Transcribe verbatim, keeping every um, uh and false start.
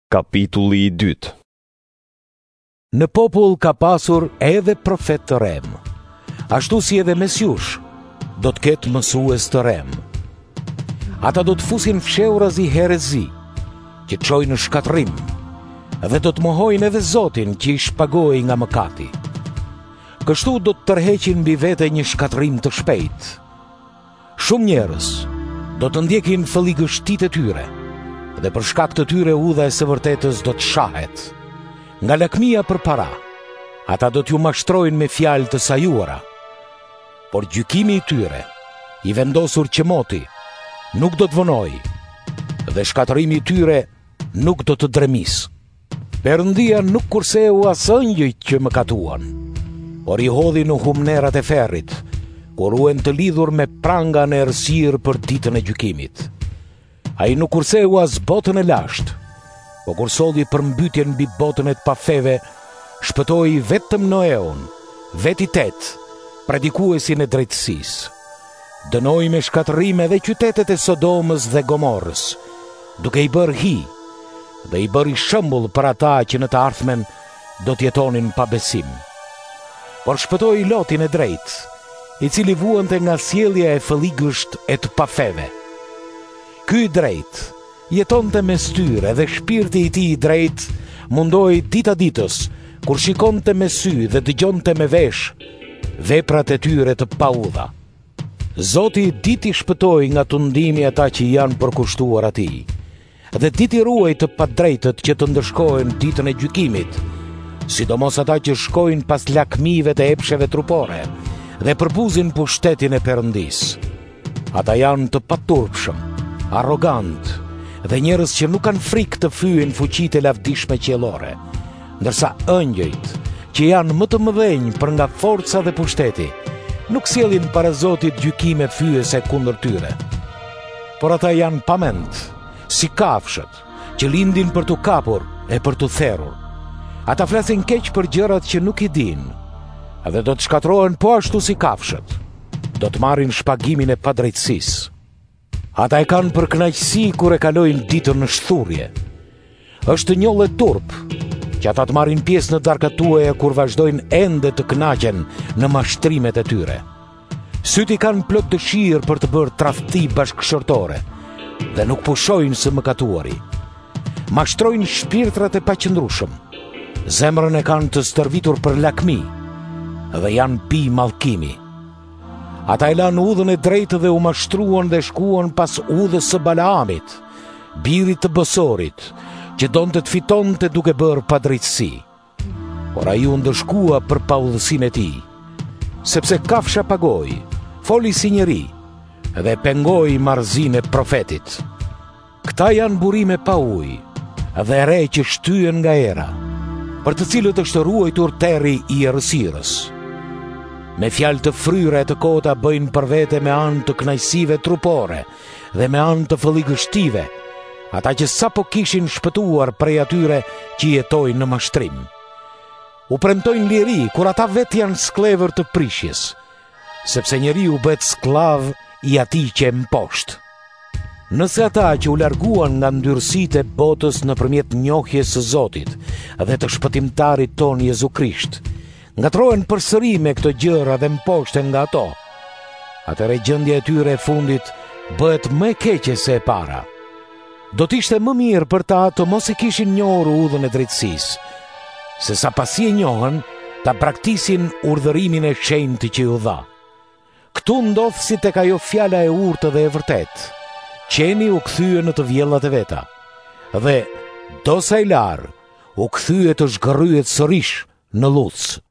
Kapitulli i dytë. Në popull ka pasur edhe profet të rem, ashtu si edhe Mesiush do të ketë mësues të rem. Ata do të fusin fshehurazi i herezi, që çojnë në shkatrim, dhe do të mohojnë edhe Zotin që i shpagoi nga mëkati. Kështu do të tërheqin mbi vete një shkatrim të shpejt. Shumë njerëz do të ndjekin fëlligështitë e tyre, dhe për shkak të tyre udha e së vërtetës do të shahet. Nga lakmia për para, ata do t'ju mashtrojnë me fjalë të sajuara, por gjykimi i tyre, i vendosur qemoti, nuk do të vënoj, dhe shkatërimi i tyre nuk do të dremis. Perëndia nuk kurseu as ëngjëjt që mëkatuan, por i hodhi në humnerat e ferrit, kur uen të lidhur me pranga në errësirë për ditën e gjykimit. Ai nuk kurseu as botën e lashtë, po kur solli përmbytjen mbi botën e të pafeve, shpëtoi vetëm Noeun, veti tet, predikuesin e drejtësisë. Dënoi me shkatërrim edhe qytetet e Sodomës dhe Gomorrës, duke i bërë hi, dhe i bëri shembull për ata që në të ardhmen do të jetonin pa besim. Por shpëtoi Lotin e drejtë, i cili vuante nga sjellja e fëlligësht e të pafeve. Ky i drejt jetonte mes tyre dhe shpirti i tij i drejt mundoi dita ditës, kur shikonte me sy dhe dëgjonte me vesh veprat e tyre të paudha. Zoti ditë i shpëtoi nga tundimi ata që janë përkushtuar atij, dhe ditë i ruaj të padrejtët që të ndëshkohen ditën e gjykimit, sidomos ata që shkojnë pas lakmive të epsheve trupore dhe përbuzin pushtetin e Perëndisë. Ata janë të paturpshëm, arrogant dhe njerëz që nuk kanë frikë të fyen fuqitë e lavdishme qiellore, ndërsa ëngjëjt, që janë më të mëdhenj për nga forca dhe pushteti, nuk sjellin para Zotit gjykime fyese kundër tyre. Por ata janë pa mend, si kafshët që lindin për t'u kapur e për t'u therrur. Ata flasin keq për gjërat që nuk i dinë, dhe do të shkatrohen po ashtu si kafshët. Do të marrin shpagimin e padrejtësisë. Ata e kanë për kënaqësi kur e kalojnë ditën në shthurje. Është njollë turp që ata të marrin pjesë në darkat tuaja kur vazhdojnë ende të kënaqen në mashtrimet e tyre. Syti kanë plot dëshirë për të bërë tradhti bashkëshortore dhe nuk pushojnë së mëkatuari. Mashtrojnë shpirtrat e paqëndrueshëm. Zemrën e kanë të stërvitur për lakmi dhe janë pi mallkimi. Ata e lanë udhën e drejtë dhe u mashtruan dhe shkuan pas udhës së Balaamit, birit të Bosorit, që donte të fitonte duke bërë padrejtësi. Por ai u ndëshkua për paudhësinë e tij, sepse kafsha pagoi, foli si njeri dhe pengoi marrëzinë e profetit. Këta janë burime pa ujë dhe re që shtyen nga era, për të cilët është ruajtur terri i errësirës. Me fjalë të fryra e të kota bëjnë për vete me anë të kënaqësive trupore dhe me anë të fëlligështive, ata që sapo kishin shpëtuar prej atyre që jetojnë në mashtrim. U premtojnë liri kur ata vetë janë sklevër të prishjes, sepse njeriu bëhet sklav i atij që e mposhtë. Nëse ata që u larguan nga ndyrësitë e botës nëpërmjet njohjes së Zotit dhe të shpëtimtarit ton Jezu Krisht, ngatrohen përsëri me këto gjëra dhe mposhten nga ato, atëre gjendja e tyre e fundit bëhet më e keqe se e para. Do t'ishte më mirë për ta të mos e kishin njohur udhën e drejtësisë, se sa pasi e njohën, ta braktisin urdhërimin e shenjtë që ju dha. Ktu ndodh si tek ajo fjala e urtë dhe e vërtetë. Qeni u kthye në të vjellat e veta, dhe dosa e larë u kthye të zhgërryet sërish në luts.